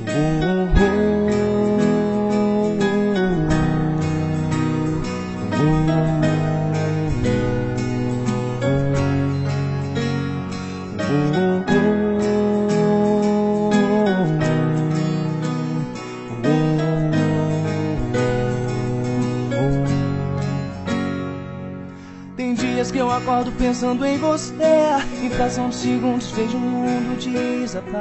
Tem dias que eu acordo pensando em você, em fração de segundos vejo o mundo desabar.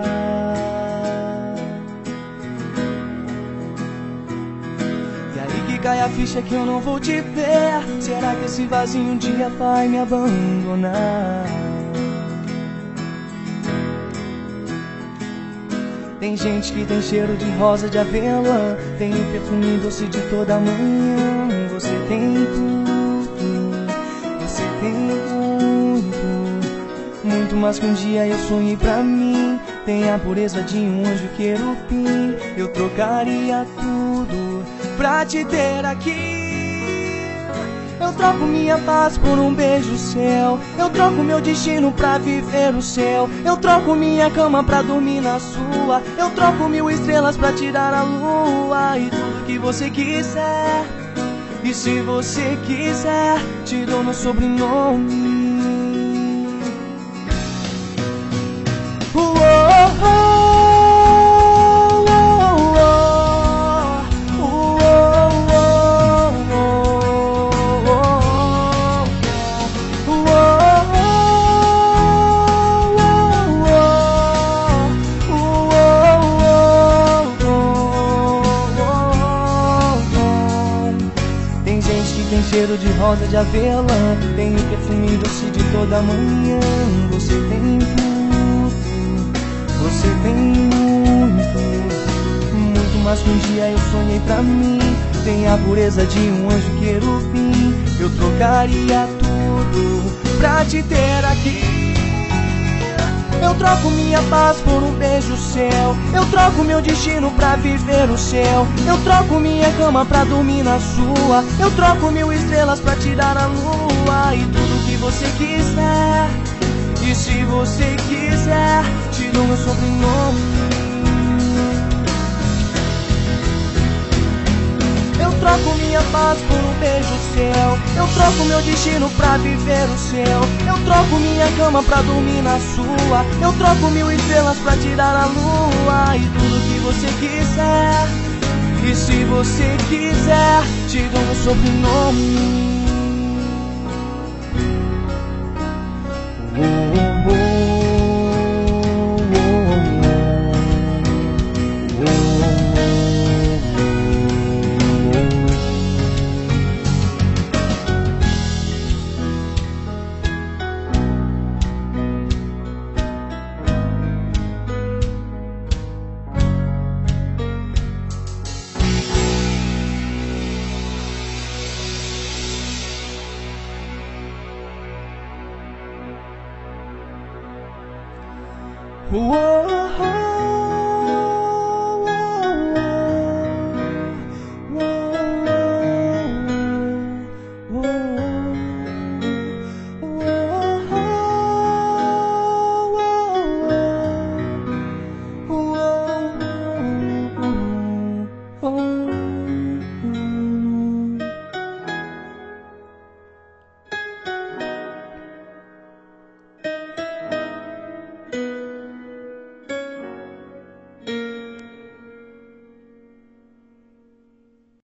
E aí que cai a ficha que eu não vou te ver. Será que esse vazio um dia vai me abandonar? Tem gente que tem cheiro de rosa de avelã, tem o perfume doce de toda manhã. Você tem tudo, você tem muito mais que um dia eu sonhei pra mim. Tem a pureza de um anjo querubim. Eu trocaria tudo pra te ter aqui. Eu troco minha paz por um beijo seu. Eu troco meu destino pra viver o céu. Eu troco minha cama pra dormir na sua. Eu troco 1000 estrelas pra tirar a lua. E tudo que você quiser. E se você quiser, te dou meu sobrenome. Tem cheiro de rosa de avelã, tem o perfume doce de toda manhã. Você tem tudo, você tem muito mais que um dia eu sonhei pra mim. Tem a pureza de um anjo querubim. Eu trocaria tudo pra te ter aqui. Eu troco minha paz por um beijo seu. Eu troco meu destino pra viver o céu. Eu troco minha cama pra dormir na sua. Eu troco 1000 estrelas pra tirar a lua. E tudo que você quiser. E se você quiser, te dou meu sobrenome. Eu troco minha paz por um beijo seu. Eu troco meu destino pra viver o céu. Eu troco minha cama pra dormir na sua. Eu troco 1000 estrelas pra tirar a lua. E tudo que você quiser. E se você quiser, te dou meu sobrenome.